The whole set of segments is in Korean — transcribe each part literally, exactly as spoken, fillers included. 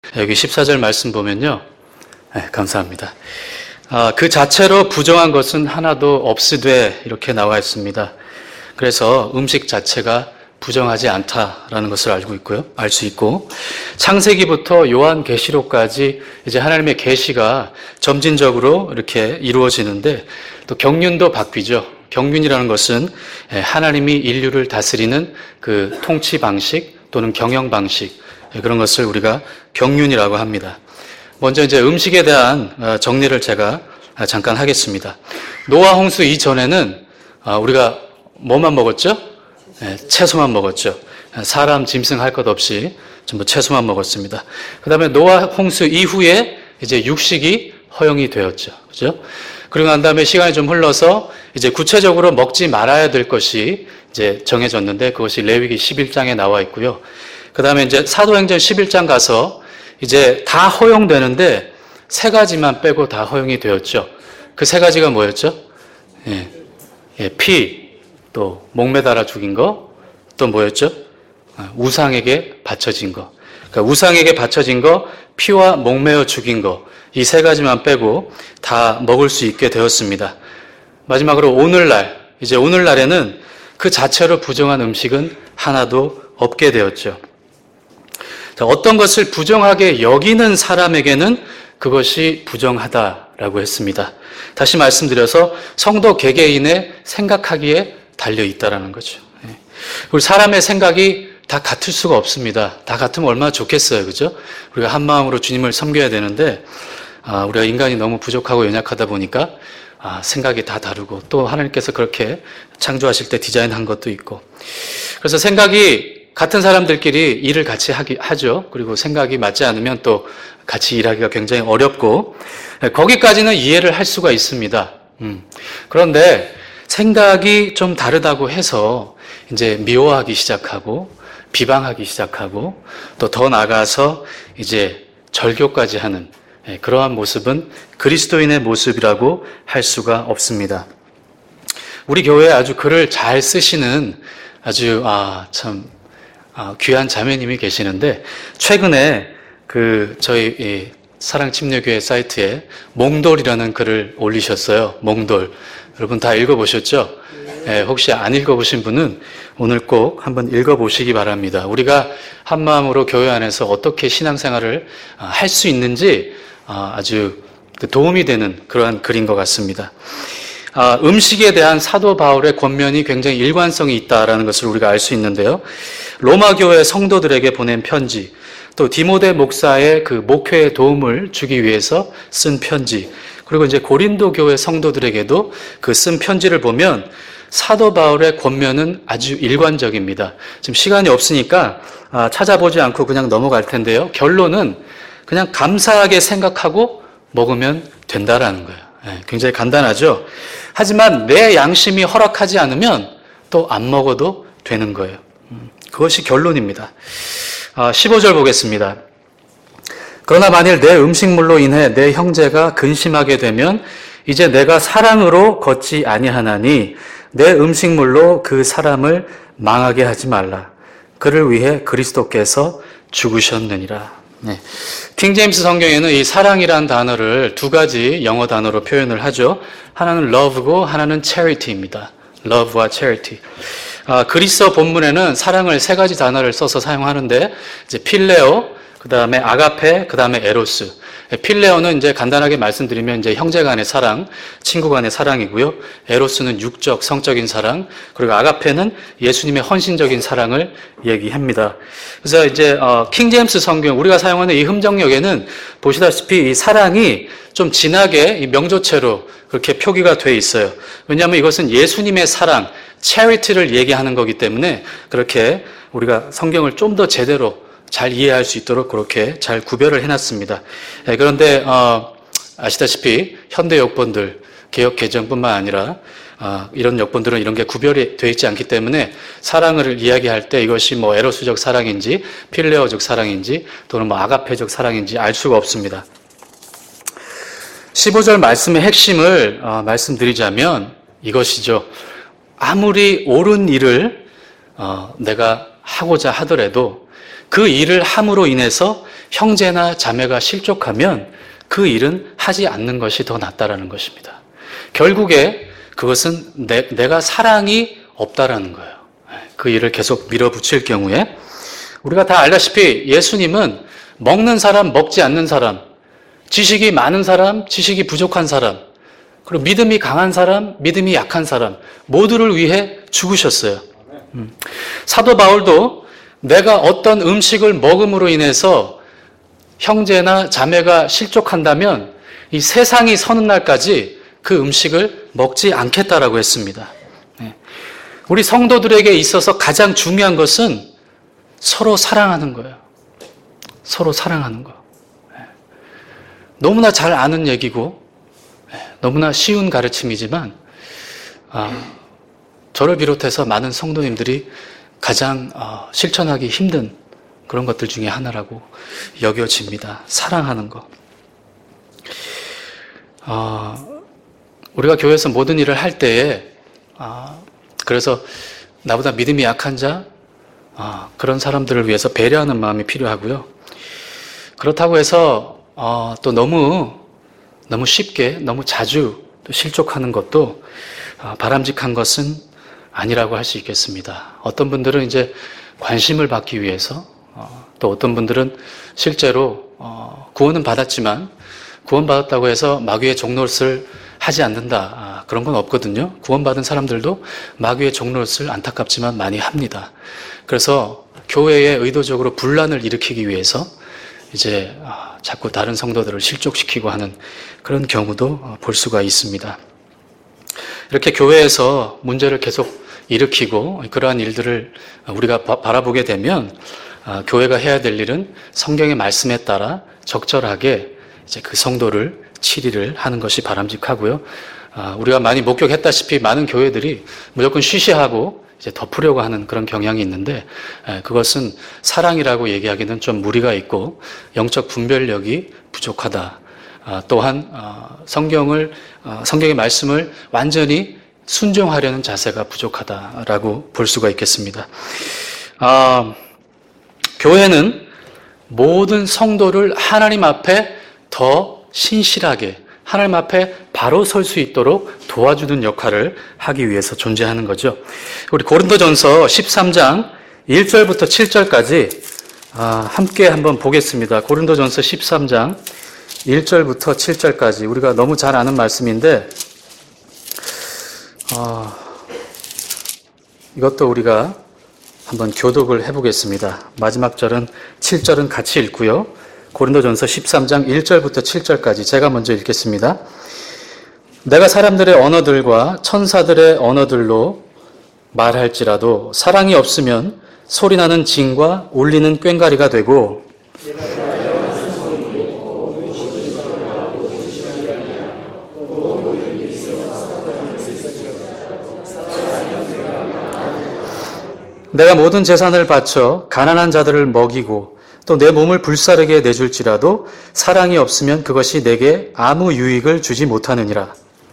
여기 십사 절 말씀 보면요. 네, 감사합니다. 아, 그 자체로 부정한 것은 하나도 없으되 이렇게 나와 있습니다. 그래서 음식 자체가 부정하지 않다라는 것을 알고 있고요. 알 수 있고 창세기부터 요한계시록까지 이제 하나님의 계시가 점진적으로 이렇게 이루어지는데 또 경륜도 바뀌죠. 경륜이라는 것은 하나님이 인류를 다스리는 그 통치 방식 또는 경영 방식 그런 것을 우리가 경륜이라고 합니다. 먼저 이제 음식에 대한 정리를 제가 잠깐 하겠습니다. 노아 홍수 이전에는 우리가 뭐만 먹었죠? 채소만 먹었죠. 사람 짐승 할 것 없이 전부 채소만 먹었습니다. 그 다음에 노아 홍수 이후에 이제 육식이 허용이 되었죠. 그죠? 그리고 난 다음에 시간이 좀 흘러서 이제 구체적으로 먹지 말아야 될 것이 이제 정해졌는데 그것이 레위기 십일 장에 나와 있고요. 그 다음에 이제 사도행전 십일 장 가서 이제 다 허용되는데 세 가지만 빼고 다 허용이 되었죠. 그 세 가지가 뭐였죠? 예, 예, 피, 또 목매달아 죽인 거, 또 뭐였죠? 우상에게 바쳐진 거. 그러니까 우상에게 바쳐진 거, 피와 목매어 죽인 거, 이 세 가지만 빼고 다 먹을 수 있게 되었습니다. 마지막으로 오늘날, 이제 오늘날에는 그 자체로 부정한 음식은 하나도 없게 되었죠. 자, 어떤 것을 부정하게 여기는 사람에게는 그것이 부정하다라고 했습니다. 다시 말씀드려서 성도 개개인의 생각하기에 달려 있다라는 거죠. 우리 사람의 생각이 다 같을 수가 없습니다. 다 같으면 얼마나 좋겠어요, 그죠? 우리가 한 마음으로 주님을 섬겨야 되는데 아, 우리가 인간이 너무 부족하고 연약하다 보니까 아, 생각이 다 다르고 또 하나님께서 그렇게 창조하실 때 디자인한 것도 있고 그래서 생각이 같은 사람들끼리 일을 같이 하기, 하죠. 그리고 생각이 맞지 않으면 또 같이 일하기가 굉장히 어렵고 거기까지는 이해를 할 수가 있습니다. 음. 그런데 생각이 좀 다르다고 해서 이제 미워하기 시작하고 비방하기 시작하고 또 더 나아가서 이제 절교까지 하는 그러한 모습은 그리스도인의 모습이라고 할 수가 없습니다. 우리 교회에 아주 글을 잘 쓰시는 아주 아, 참 아, 귀한 자매님이 계시는데 최근에 그 저희 이 사랑침례교회 사이트에 몽돌이라는 글을 올리셨어요. 몽돌. 여러분 다 읽어보셨죠? 예, 혹시 안 읽어보신 분은 오늘 꼭 한번 읽어보시기 바랍니다. 우리가 한마음으로 교회 안에서 어떻게 신앙생활을 할 수 있는지 아주 도움이 되는 그러한 글인 것 같습니다. 음식에 대한 사도 바울의 권면이 굉장히 일관성이 있다라는 것을 우리가 알 수 있는데요. 로마 교회 성도들에게 보낸 편지, 또 디모데 목사의 그 목회에 도움을 주기 위해서 쓴 편지, 그리고 이제 고린도 교회 성도들에게도 그 쓴 편지를 보면 사도 바울의 권면은 아주 일관적입니다. 지금 시간이 없으니까 찾아보지 않고 그냥 넘어갈 텐데요. 결론은 그냥 감사하게 생각하고 먹으면 된다라는 거예요. 굉장히 간단하죠. 하지만 내 양심이 허락하지 않으면 또 안 먹어도 되는 거예요. 그것이 결론입니다. 십오 절 보겠습니다. 그러나 만일 내 음식물로 인해 내 형제가 근심하게 되면 이제 내가 사랑으로 걷지 아니하나니 내 음식물로 그 사람을 망하게 하지 말라. 그를 위해 그리스도께서 죽으셨느니라. 네. 킹제임스 성경에는 이 사랑이라는 단어를 두 가지 영어 단어로 표현을 하죠. 하나는 love고 하나는 charity입니다. love와 charity. 아, 그리스어 본문에는 사랑을 세 가지 단어를 써서 사용하는데 이제 필레오, 그 다음에 아가페, 그 다음에 에로스. 필레오는 이제 간단하게 말씀드리면 이제 형제 간의 사랑, 친구 간의 사랑이고요. 에로스는 육적, 성적인 사랑, 그리고 아가페는 예수님의 헌신적인 사랑을 얘기합니다. 그래서 이제 어, 킹제임스 성경, 우리가 사용하는 이 흠정역에는 보시다시피 이 사랑이 좀 진하게 이 명조체로 그렇게 표기가 돼 있어요. 왜냐하면 이것은 예수님의 사랑, charity를 얘기하는 거기 때문에 그렇게 우리가 성경을 좀 더 제대로 잘 이해할 수 있도록 그렇게 잘 구별을 해놨습니다. 네, 그런데 어, 아시다시피 현대 역본들, 개역 개정뿐만 아니라 어, 이런 역본들은 이런 게 구별이 되어 있지 않기 때문에 사랑을 이야기할 때 이것이 뭐 에로스적 사랑인지 필레오적 사랑인지 또는 뭐 아가페적 사랑인지 알 수가 없습니다. 십오 절 말씀의 핵심을 어, 말씀드리자면 이것이죠. 아무리 옳은 일을 어, 내가 하고자 하더라도 그 일을 함으로 인해서 형제나 자매가 실족하면 그 일은 하지 않는 것이 더 낫다라는 것입니다. 결국에 그것은 내, 내가 사랑이 없다라는 거예요. 그 일을 계속 밀어붙일 경우에 우리가 다 알다시피 예수님은 먹는 사람, 먹지 않는 사람, 지식이 많은 사람, 지식이 부족한 사람, 그리고 믿음이 강한 사람, 믿음이 약한 사람 모두를 위해 죽으셨어요. 음. 사도 바울도 내가 어떤 음식을 먹음으로 인해서 형제나 자매가 실족한다면 이 세상이 서는 날까지 그 음식을 먹지 않겠다라고 했습니다. 우리 성도들에게 있어서 가장 중요한 것은 서로 사랑하는 거예요. 서로 사랑하는 거. 너무나 잘 아는 얘기고 너무나 쉬운 가르침이지만 아, 저를 비롯해서 많은 성도님들이 가장 어, 실천하기 힘든 그런 것들 중에 하나라고 여겨집니다. 사랑하는 거. 어, 우리가 교회에서 모든 일을 할 때에 어, 그래서 나보다 믿음이 약한 자 어, 그런 사람들을 위해서 배려하는 마음이 필요하고요. 그렇다고 해서 어, 또 너무 너무 쉽게 너무 자주 또 실족하는 것도 어, 바람직한 것은 아니라고 할 수 있겠습니다. 어떤 분들은 이제 관심을 받기 위해서 어, 또 어떤 분들은 실제로 어, 구원은 받았지만 구원받았다고 해서 마귀의 종노릇을 하지 않는다. 아, 그런 건 없거든요. 구원받은 사람들도 마귀의 종노릇을 안타깝지만 많이 합니다. 그래서 교회에 의도적으로 분란을 일으키기 위해서 이제 아, 자꾸 다른 성도들을 실족시키고 하는 그런 경우도 어, 볼 수가 있습니다. 이렇게 교회에서 문제를 계속 일으키고 그러한 일들을 우리가 바, 바라보게 되면 아, 교회가 해야 될 일은 성경의 말씀에 따라 적절하게 이제 그 성도를 치리를 하는 것이 바람직하고요. 아, 우리가 많이 목격했다시피 많은 교회들이 무조건 쉬쉬하고 이제 덮으려고 하는 그런 경향이 있는데 에, 그것은 사랑이라고 얘기하기는 좀 무리가 있고 영적 분별력이 부족하다. 아, 또한 어, 성경을 어, 성경의 말씀을 완전히 순종하려는 자세가 부족하다라고 볼 수가 있겠습니다. 아, 교회는 모든 성도를 하나님 앞에 더 신실하게 하나님 앞에 바로 설 수 있도록 도와주는 역할을 하기 위해서 존재하는 거죠. 우리 고린도전서 십삼 장 일 절부터 칠 절까지 아, 함께 한번 보겠습니다. 고린도전서 십삼 장 일 절부터 칠 절까지 우리가 너무 잘 아는 말씀인데 어, 이것도 우리가 한번 교독을 해보겠습니다. 마지막 절은 칠 절은 같이 읽고요. 고린도전서 십삼 장 일 절부터 칠 절까지 제가 먼저 읽겠습니다. 내가 사람들의 언어들과 천사들의 언어들로 말할지라도 사랑이 없으면 소리나는 징과 울리는 꽹과리가 되고 내가 모든 재산을 바쳐 가난한 자들을 먹이고 또 내 몸을 불사르게 내줄지라도 사랑이 없으면 그것이 내게 아무 유익을 주지 못하느니라.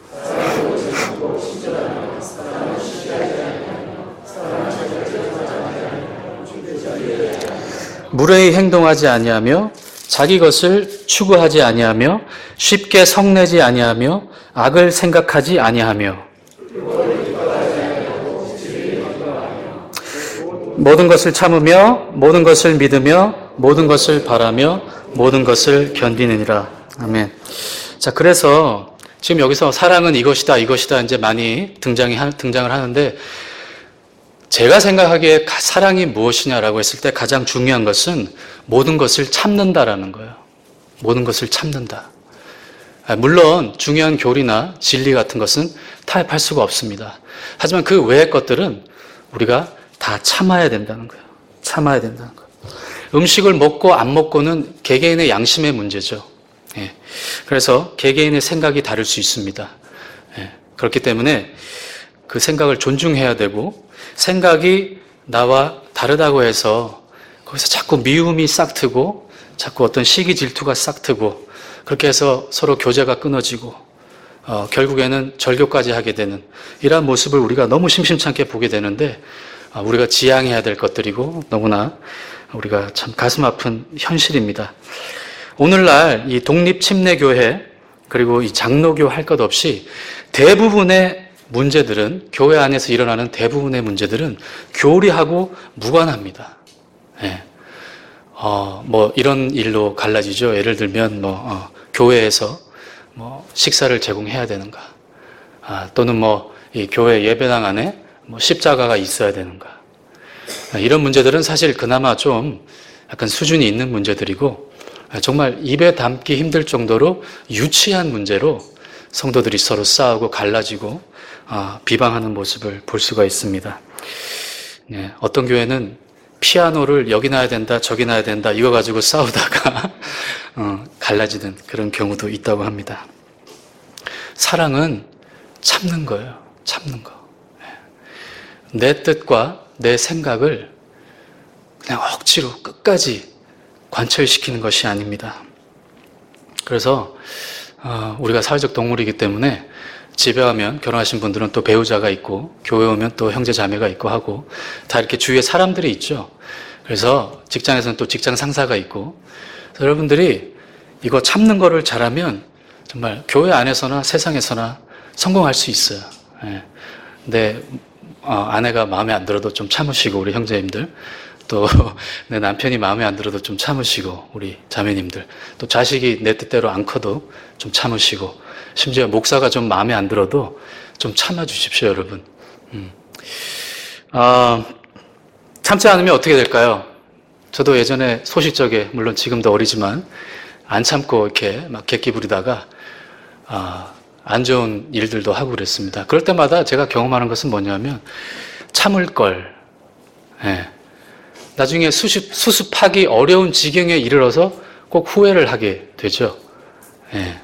무례히 행동하지 아니하며 자기 것을 추구하지 아니하며 쉽게 성내지 아니하며 악을 생각하지 아니하며 모든 것을 참으며 모든 것을 믿으며 모든 것을 바라며 모든 것을 견디느니라. 아멘. 자, 그래서 지금 여기서 사랑은 이것이다, 이것이다 이제 많이 등장이 등장을 하는데 제가 생각하기에 사랑이 무엇이냐라고 했을 때 가장 중요한 것은 모든 것을 참는다라는 거예요. 모든 것을 참는다. 물론 중요한 교리나 진리 같은 것은 타협할 수가 없습니다. 하지만 그 외의 것들은 우리가 다 참아야 된다는 거예요. 참아야 된다는 거예요. 음식을 먹고 안 먹고는 개개인의 양심의 문제죠. 예. 그래서 개개인의 생각이 다를 수 있습니다. 예. 그렇기 때문에 그 생각을 존중해야 되고 생각이 나와 다르다고 해서 거기서 자꾸 미움이 싹트고 자꾸 어떤 시기 질투가 싹트고 그렇게 해서 서로 교제가 끊어지고 어, 결국에는 절교까지 하게 되는 이러한 모습을 우리가 너무 심심찮게 보게 되는데 어, 우리가 지양해야 될 것들이고 너무나 우리가 참 가슴 아픈 현실입니다. 오늘날 이 독립침례교회 그리고 이 장로교 할 것 없이 대부분의 문제들은, 교회 안에서 일어나는 대부분의 문제들은 교리하고 무관합니다. 예. 어, 뭐 이런 일로 갈라지죠. 예를 들면 뭐 어, 교회에서 뭐 식사를 제공해야 되는가, 아, 또는 뭐 이 교회 예배당 안에 뭐 십자가가 있어야 되는가. 아, 이런 문제들은 사실 그나마 좀 약간 수준이 있는 문제들이고, 아, 정말 입에 담기 힘들 정도로 유치한 문제로 성도들이 서로 싸우고 갈라지고 아, 비방하는 모습을 볼 수가 있습니다. 네, 어떤 교회는 피아노를 여기 놔야 된다, 저기 놔야 된다, 이거 가지고 싸우다가 어, 갈라지는 그런 경우도 있다고 합니다. 사랑은 참는 거예요. 참는 거. 내 뜻과 내 생각을 그냥 억지로 끝까지 관철시키는 것이 아닙니다. 그래서 어, 우리가 사회적 동물이기 때문에 집에 가면 결혼하신 분들은 또 배우자가 있고, 교회 오면 또 형제 자매가 있고 하고, 다 이렇게 주위에 사람들이 있죠. 그래서 직장에서는 또 직장 상사가 있고, 그래서 여러분들이 이거 참는 거를 잘하면 정말 교회 안에서나 세상에서나 성공할 수 있어요. 예. 근데 어, 아내가 마음에 안 들어도 좀 참으시고, 우리 형제님들, 또 내 남편이 마음에 안 들어도 좀 참으시고, 우리 자매님들, 또 자식이 내 뜻대로 안 커도 좀 참으시고, 심지어 목사가 좀 마음에 안 들어도 좀 참아주십시오, 여러분. 음. 어, 참지 않으면 어떻게 될까요? 저도 예전에 소시적에, 물론 지금도 어리지만 안 참고 이렇게 막 객기 부리다가 어, 안 좋은 일들도 하고 그랬습니다. 그럴 때마다 제가 경험하는 것은 뭐냐면, 참을 걸. 예. 나중에 수습, 수습하기 어려운 지경에 이르러서 꼭 후회를 하게 되죠. 예.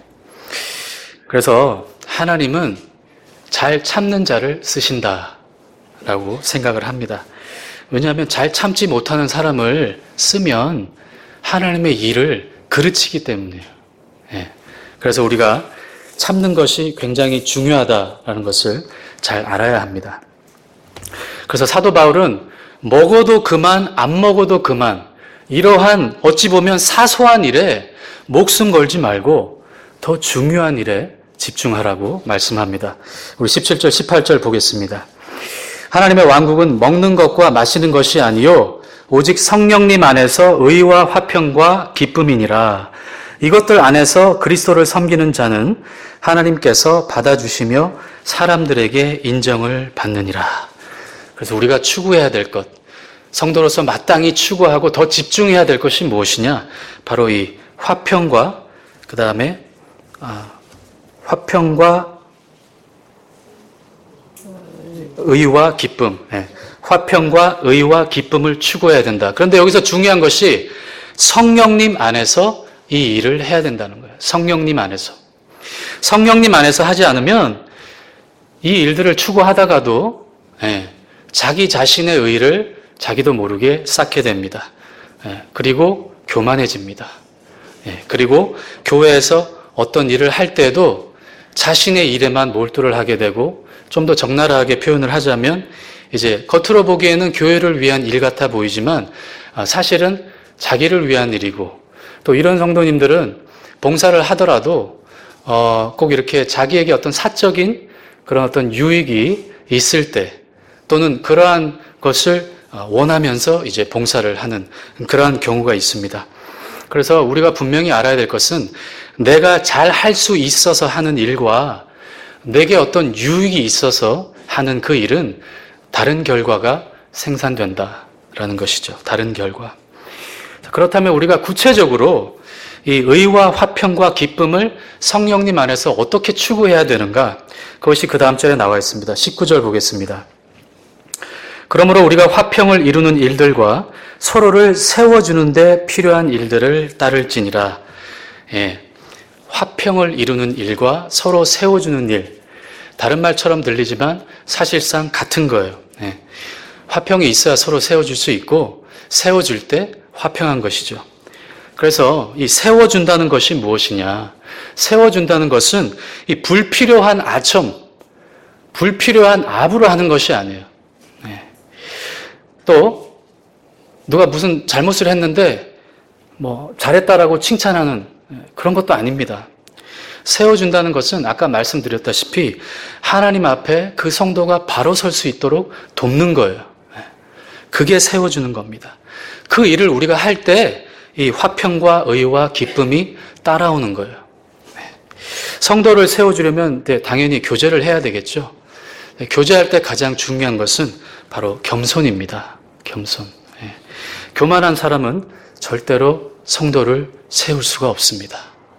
그래서 하나님은 잘 참는 자를 쓰신다라고 생각을 합니다. 왜냐하면 잘 참지 못하는 사람을 쓰면 하나님의 일을 그르치기 때문이에요. 예. 그래서 우리가 참는 것이 굉장히 중요하다라는 것을 잘 알아야 합니다. 그래서 사도 바울은 먹어도 그만, 안 먹어도 그만, 이러한 어찌 보면 사소한 일에 목숨 걸지 말고 더 중요한 일에 집중하라고 말씀합니다. 우리 십칠 절, 십팔 절 보겠습니다. 하나님의 왕국은 먹는 것과 마시는 것이 아니요 오직 성령님 안에서 의와 화평과 기쁨이니라. 이것들 안에서 그리스도를 섬기는 자는 하나님께서 받아주시며 사람들에게 인정을 받느니라. 그래서 우리가 추구해야 될 것, 성도로서 마땅히 추구하고 더 집중해야 될 것이 무엇이냐? 바로 이 화평과 그 다음에 아, 화평과 의와 기쁨, 네. 화평과 의와 기쁨을 추구해야 된다. 그런데 여기서 중요한 것이 성령님 안에서 이 일을 해야 된다는 거예요. 성령님 안에서. 성령님 안에서 하지 않으면 이 일들을 추구하다가도 예, 자기 자신의 의를 자기도 모르게 쌓게 됩니다. 예, 그리고 교만해집니다. 예, 그리고 교회에서 어떤 일을 할 때도 자신의 일에만 몰두를 하게 되고, 좀 더 적나라하게 표현을 하자면 이제 겉으로 보기에는 교회를 위한 일 같아 보이지만 사실은 자기를 위한 일이고, 또 이런 성도님들은 봉사를 하더라도 어, 꼭 이렇게 자기에게 어떤 사적인 그런 어떤 유익이 있을 때, 또는 그러한 것을 원하면서 이제 봉사를 하는 그러한 경우가 있습니다. 그래서 우리가 분명히 알아야 될 것은 내가 잘 할 수 있어서 하는 일과 내게 어떤 유익이 있어서 하는 그 일은 다른 결과가 생산된다라는 것이죠. 다른 결과. 그렇다면 우리가 구체적으로 이 의와 화평과 기쁨을 성령님 안에서 어떻게 추구해야 되는가? 그것이 그 다음 절에 나와 있습니다. 십구 절 보겠습니다. 그러므로 우리가 화평을 이루는 일들과 서로를 세워주는 데 필요한 일들을 따를지니라. 예, 화평을 이루는 일과 서로 세워주는 일. 다른 말처럼 들리지만 사실상 같은 거예요. 예, 화평이 있어야 서로 세워줄 수 있고, 세워줄 때 화평한 것이죠. 그래서 이 세워준다는 것이 무엇이냐? 세워준다는 것은 이 불필요한 아첨, 불필요한 압으로 하는 것이 아니에요. 네. 또 누가 무슨 잘못을 했는데 뭐 잘했다라고 칭찬하는 그런 것도 아닙니다. 세워준다는 것은 아까 말씀드렸다시피 하나님 앞에 그 성도가 바로 설 수 있도록 돕는 거예요. 그게 세워주는 겁니다. 그 일을 우리가 할 때 이 화평과 의와 기쁨이 따라오는 거예요. 성도를 세워주려면 당연히 교제를 해야 되겠죠. 교제할 때 가장 중요한 것은 바로 겸손입니다. 겸손. 교만한 사람은 절대로 성도를 세울 수가 없습니다.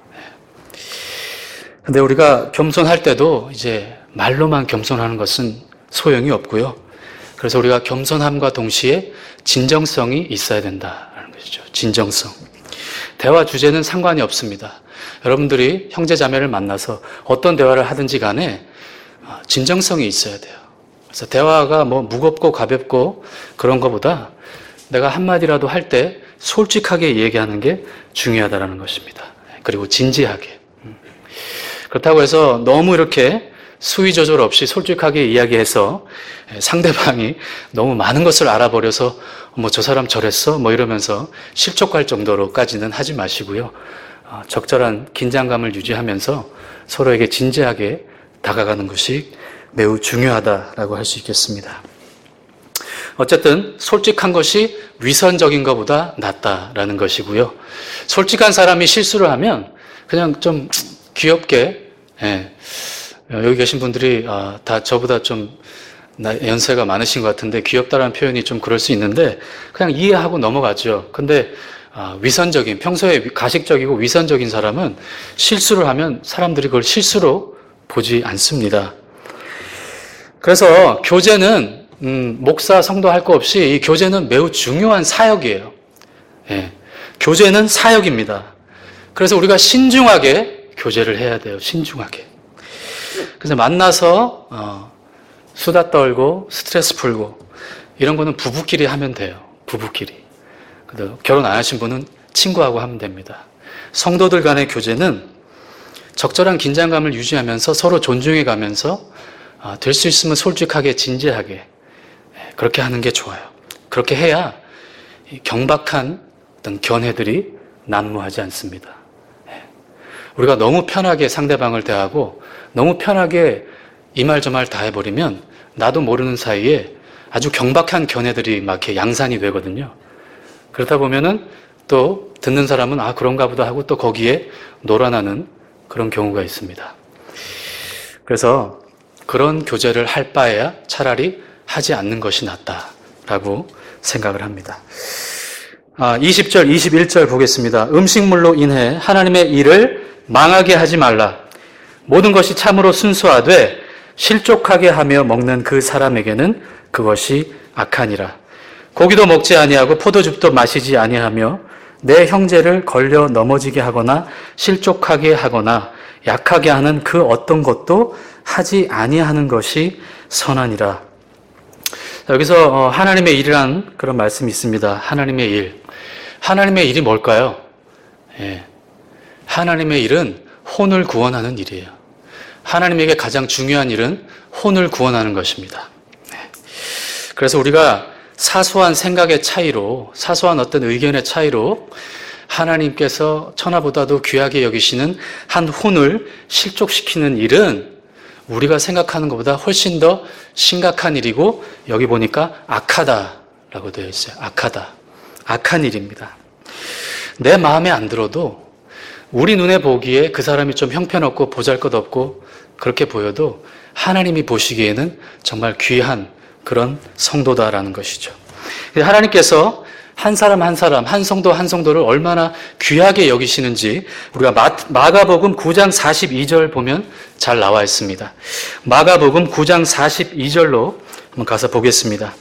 근데 우리가 겸손할 때도 이제 말로만 겸손하는 것은 소용이 없고요. 그래서 우리가 겸손함과 동시에 진정성이 있어야 된다는 것이죠. 진정성. 대화 주제는 상관이 없습니다. 여러분들이 형제 자매를 만나서 어떤 대화를 하든지 간에 진정성이 있어야 돼요. 그래서 대화가 뭐 무겁고 가볍고 그런 것보다 내가 한마디라도 할 때 솔직하게 얘기하는 게 중요하다는 것입니다. 그리고 진지하게. 그렇다고 해서 너무 이렇게 수위 조절 없이 솔직하게 이야기해서 상대방이 너무 많은 것을 알아버려서 뭐 저 사람 저랬어? 뭐 이러면서 실족할 정도로까지는 하지 마시고요. 적절한 긴장감을 유지하면서 서로에게 진지하게 다가가는 것이 매우 중요하다라고 할 수 있겠습니다. 어쨌든 솔직한 것이 위선적인 것보다 낫다라는 것이고요. 솔직한 사람이 실수를 하면 그냥 좀 귀엽게, 예, 여기 계신 분들이 아, 다 저보다 좀 연세가 많으신 것 같은데 귀엽다라는 표현이 좀 그럴 수 있는데 그냥 이해하고 넘어가죠. 근데 아, 위선적인, 평소에 가식적이고 위선적인 사람은 실수를 하면 사람들이 그걸 실수로 보지 않습니다. 그래서 교제는 음, 목사, 성도 할 거 없이 이 교제는 매우 중요한 사역이에요. 예, 교제는 사역입니다. 그래서 우리가 신중하게 교제를 해야 돼요. 신중하게. 그래서 만나서 어, 수다 떨고 스트레스 풀고 이런 거는 부부끼리 하면 돼요. 부부끼리. 결혼 안 하신 분은 친구하고 하면 됩니다. 성도들 간의 교제는 적절한 긴장감을 유지하면서 서로 존중해 가면서 어, 될 수 있으면 솔직하게 진지하게 그렇게 하는 게 좋아요. 그렇게 해야 경박한 어떤 견해들이 난무하지 않습니다. 우리가 너무 편하게 상대방을 대하고 너무 편하게 이 말 저 말 다 해버리면 나도 모르는 사이에 아주 경박한 견해들이 막 이렇게 양산이 되거든요. 그러다 보면은 또 듣는 사람은 아 그런가 보다 하고 또 거기에 놀아나는 그런 경우가 있습니다. 그래서 그런 교제를 할 바에야 차라리 하지 않는 것이 낫다라고 생각을 합니다. 아, 이십 절, 이십일 절 보겠습니다. 음식물로 인해 하나님의 일을 망하게 하지 말라. 모든 것이 참으로 순수하되 실족하게 하며 먹는 그 사람에게는 그것이 악하니라. 고기도 먹지 아니하고 포도즙도 마시지 아니하며 내 형제를 걸려 넘어지게 하거나 실족하게 하거나 약하게 하는 그 어떤 것도 하지 아니하는 것이 선하니라. 여기서 하나님의 일이란 그런 말씀이 있습니다. 하나님의 일. 하나님의 일이 뭘까요? 예. 하나님의 일은 혼을 구원하는 일이에요. 하나님에게 가장 중요한 일은 혼을 구원하는 것입니다. 그래서 우리가 사소한 생각의 차이로, 사소한 어떤 의견의 차이로 하나님께서 천하보다도 귀하게 여기시는 한 혼을 실족시키는 일은 우리가 생각하는 것보다 훨씬 더 심각한 일이고 여기 보니까 악하다라고 되어 있어요. 악하다. 악한 일입니다. 내 마음에 안 들어도 우리 눈에 보기에 그 사람이 좀 형편없고 보잘것없고 그렇게 보여도 하나님이 보시기에는 정말 귀한 그런 성도다라는 것이죠. 하나님께서 한 사람 한 사람, 한 성도 한 성도를 얼마나 귀하게 여기시는지 우리가 마, 마가복음 구 장 사십이 절 보면 잘 나와 있습니다. 마가복음 구 장 사십이 절로 한번 가서 보겠습니다.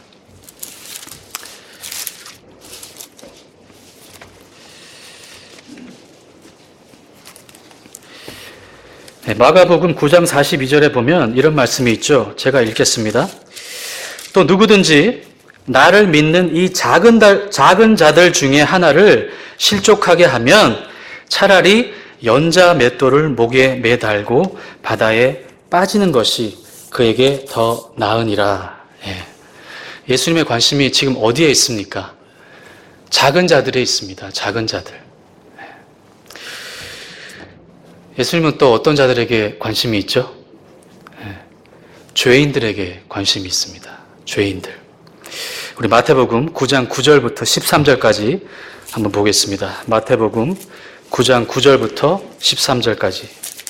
네, 마가복음 구 장 사십이 절에 보면 이런 말씀이 있죠. 제가 읽겠습니다. 또 누구든지 나를 믿는 이 작은, 달, 작은 자들 중에 하나를 실족하게 하면 차라리 연자 맷돌을 목에 매달고 바다에 빠지는 것이 그에게 더 나으니라. 예. 예수님의 관심이 지금 어디에 있습니까? 작은 자들에 있습니다. 작은 자들. 예수님은 또 어떤 자들에게 관심이 있죠? 죄인들에게 관심이 있습니다. 죄인들. 우리 마태복음 구 장 구 절부터 십삼 절까지 한번 보겠습니다. 마태복음 구 장 구 절부터 십삼 절까지.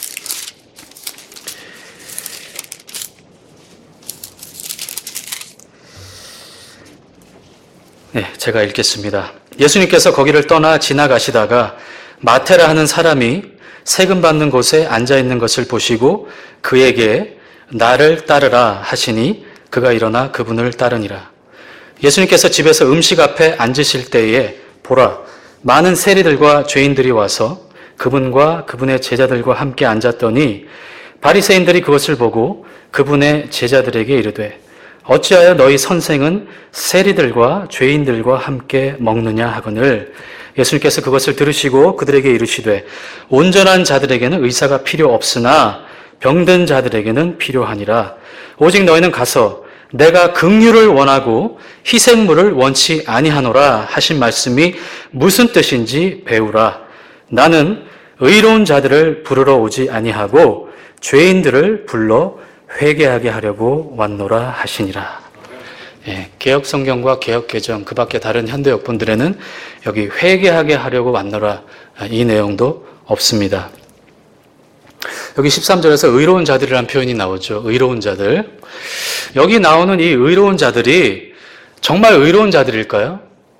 네, 제가 읽겠습니다. 예수님께서 거기를 떠나 지나가시다가 마태라 하는 사람이 세금 받는 곳에 앉아 있는 것을 보시고 그에게 나를 따르라 하시니 그가 일어나 그분을 따르니라. 예수님께서 집에서 음식 앞에 앉으실 때에 보라, 많은 세리들과 죄인들이 와서 그분과 그분의 제자들과 함께 앉았더니 바리새인들이 그것을 보고 그분의 제자들에게 이르되 어찌하여 너희 선생은 세리들과 죄인들과 함께 먹느냐 하거늘. 예수님께서 그것을 들으시고 그들에게 이르시되 온전한 자들에게는 의사가 필요 없으나 병든 자들에게는 필요하니라. 오직 너희는 가서 내가 긍휼을 원하고 희생물을 원치 아니하노라 하신 말씀이 무슨 뜻인지 배우라. 나는 의로운 자들을 부르러 오지 아니하고 죄인들을 불러 회개하게 하려고 왔노라 하시니라. 예, 개혁 성경과 개혁 개정 그 밖에 다른 현대 역본들에는 여기 회개하게 하려고 왔노라 이 내용도 없습니다. 여기 십삼 절에서 의로운 자들이라는 표현이 나오죠. 의로운 자들. 여기 나오는 이 의로운 자들이 정말 의로운 자들일까요?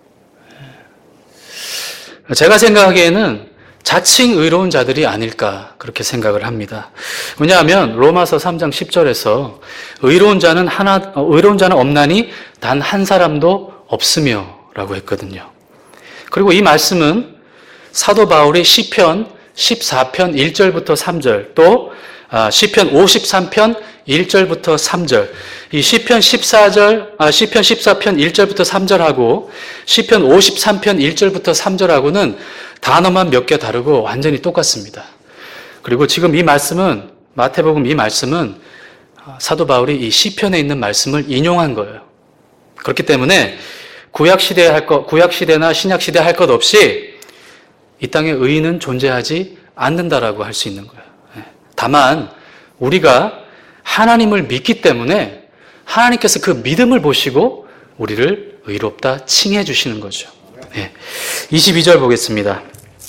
제가 생각하기에는 자칭 의로운 자들이 아닐까 그렇게 생각을 합니다. 왜냐하면 로마서 삼 장 십 절에서 의로운 자는 하나 의로운 자는 없나니 단 한 사람도 없으며라고 했거든요. 그리고 이 말씀은 사도 바울이 시편 십사 편 일 절부터 삼 절 또 시편 오십삼 편 일 절부터 삼 절 이 시편 십사 절 아 시편 십사 편 일 절부터 삼 절하고 시편 오십삼 편 일 절부터 삼 절하고는 단어만 몇 개 다르고 완전히 똑같습니다. 그리고 지금 이 말씀은 마태복음 이 말씀은 사도 바울이 이 시편에 있는 말씀을 인용한 거예요. 그렇기 때문에 구약 시대에 할 것, 구약 시대나 신약 시대 할 것 없이 이 땅에 의인은 존재하지 않는다라고 할 수 있는 거예요. 다만 우리가 하나님을 믿기 때문에 하나님께서 그 믿음을 보시고 우리를 의롭다 칭해 주시는 거죠. 네. 이십이 절 보겠습니다.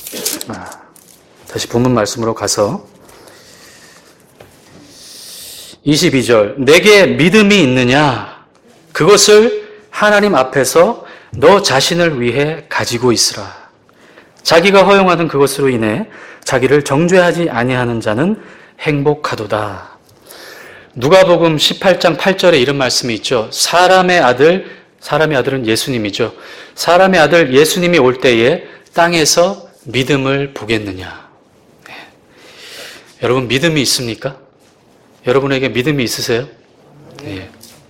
다시 본문 말씀으로 가서 이십이 절 내게 믿음이 있느냐 그것을 하나님 앞에서 너 자신을 위해 가지고 있으라. 자기가 허용하는 그것으로 인해 자기를 정죄하지 아니하는 자는 행복하도다. 누가복음 십팔 장 팔 절에 이런 말씀이 있죠. 사람의 아들, 사람의 아들은 예수님이죠. 사람의 아들 예수님이 올 때에 땅에서 믿음을 보겠느냐. 네. 여러분 믿음이 있습니까? 여러분에게 믿음이 있으세요? 네.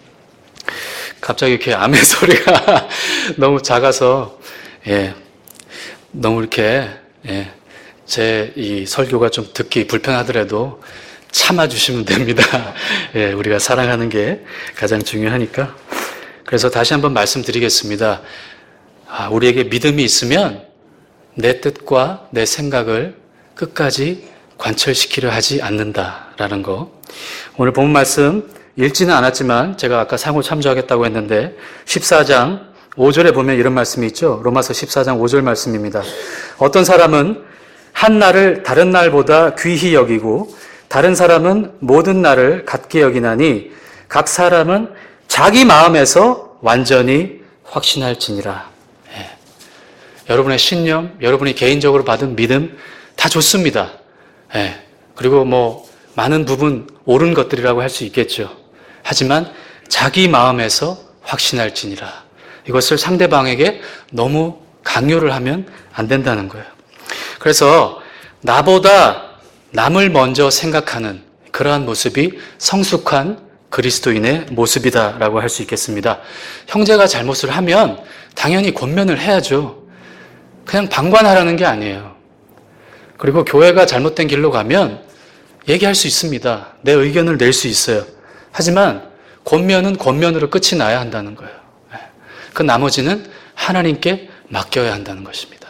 갑자기 이렇게 아멘 소리가 너무 작아서 예, 너무 이렇게 예, 제 이 설교가 좀 듣기 불편하더라도 참아주시면 됩니다. 예, 우리가 사랑하는 게 가장 중요하니까. 그래서 다시 한번 말씀드리겠습니다. 아, 우리에게 믿음이 있으면 내 뜻과 내 생각을 끝까지 관철시키려 하지 않는다라는 거. 오늘 본 말씀 읽지는 않았지만 제가 아까 상호 참조하겠다고 했는데 십사 장 오 절에 보면 이런 말씀이 있죠. 로마서 십사 장 오 절 말씀입니다. 어떤 사람은 한 날을 다른 날보다 귀히 여기고 다른 사람은 모든 날을 같게 여기나니 각 사람은 자기 마음에서 완전히 확신할지니라. 예. 여러분의 신념, 여러분이 개인적으로 받은 믿음 다 좋습니다. 예. 그리고 뭐 많은 부분 옳은 것들이라고 할 수 있겠죠. 하지만 자기 마음에서 확신할지니라. 이것을 상대방에게 너무 강요를 하면 안 된다는 거예요. 그래서 나보다 남을 먼저 생각하는 그러한 모습이 성숙한 그리스도인의 모습이다라고 할 수 있겠습니다. 형제가 잘못을 하면 당연히 권면을 해야죠. 그냥 방관하라는 게 아니에요. 그리고 교회가 잘못된 길로 가면 얘기할 수 있습니다. 내 의견을 낼 수 있어요. 하지만 권면은 권면으로 끝이 나야 한다는 거예요. 그 나머지는 하나님께 맡겨야 한다는 것입니다.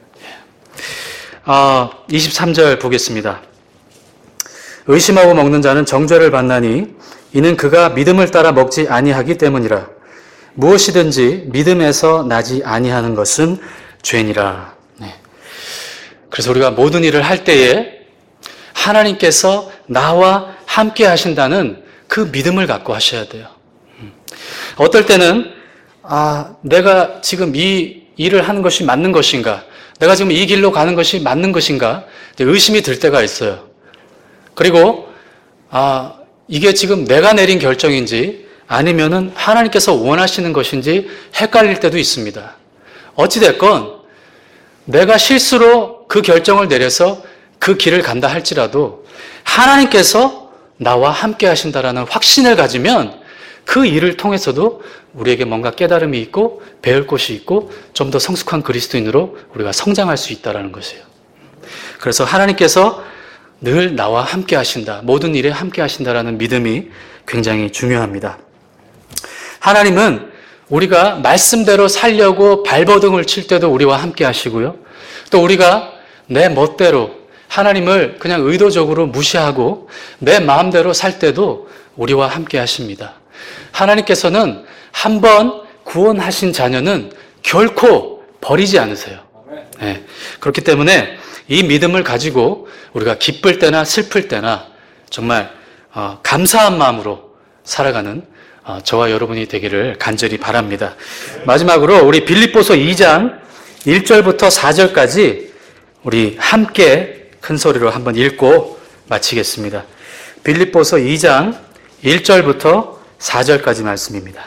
아, 이십삼 절 보겠습니다. 의심하고 먹는 자는 정죄를 받나니 이는 그가 믿음을 따라 먹지 아니하기 때문이라. 무엇이든지 믿음에서 나지 아니하는 것은 죄니라. 네. 그래서 우리가 모든 일을 할 때에 하나님께서 나와 함께 하신다는 그 믿음을 갖고 하셔야 돼요. 어떨 때는 아, 내가 지금 이 일을 하는 것이 맞는 것인가? 내가 지금 이 길로 가는 것이 맞는 것인가? 의심이 들 때가 있어요. 그리고 아, 이게 지금 내가 내린 결정인지 아니면은 하나님께서 원하시는 것인지 헷갈릴 때도 있습니다. 어찌됐건 내가 실수로 그 결정을 내려서 그 길을 간다 할지라도 하나님께서 나와 함께 하신다라는 확신을 가지면 그 일을 통해서도 우리에게 뭔가 깨달음이 있고 배울 것이 있고 좀 더 성숙한 그리스도인으로 우리가 성장할 수 있다는 것이에요. 그래서 하나님께서 늘 나와 함께 하신다, 모든 일에 함께 하신다라는 믿음이 굉장히 중요합니다. 하나님은 우리가 말씀대로 살려고 발버둥을 칠 때도 우리와 함께 하시고요. 또 우리가 내 멋대로 하나님을 그냥 의도적으로 무시하고 내 마음대로 살 때도 우리와 함께 하십니다. 하나님께서는 한번 구원하신 자녀는 결코 버리지 않으세요. 네. 그렇기 때문에 이 믿음을 가지고 우리가 기쁠 때나 슬플 때나 정말 어, 감사한 마음으로 살아가는 어, 저와 여러분이 되기를 간절히 바랍니다. 마지막으로 우리 빌립보서 이 장 일 절부터 사 절까지 우리 함께 큰 소리로 한번 읽고 마치겠습니다. 빌립보서 이 장 일 절부터 사 절까지 말씀입니다.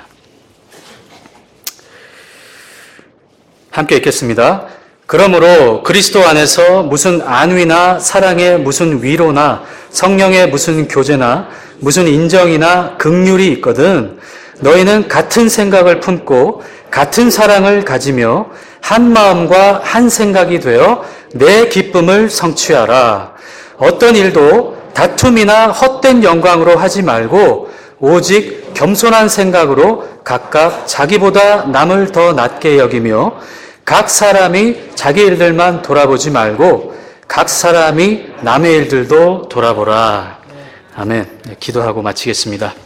함께 읽겠습니다. 그러므로 그리스도 안에서 무슨 안위나 사랑의 무슨 위로나 성령의 무슨 교제나 무슨 인정이나 긍휼이 있거든 너희는 같은 생각을 품고 같은 사랑을 가지며 한 마음과 한 생각이 되어 내 기쁨을 성취하라. 어떤 일도 다툼이나 헛된 영광으로 하지 말고 오직 겸손한 생각으로 각각 자기보다 남을 더 낮게 여기며 각 사람이 자기 일들만 돌아보지 말고 각 사람이 남의 일들도 돌아보라. 아멘. 네, 기도하고 마치겠습니다.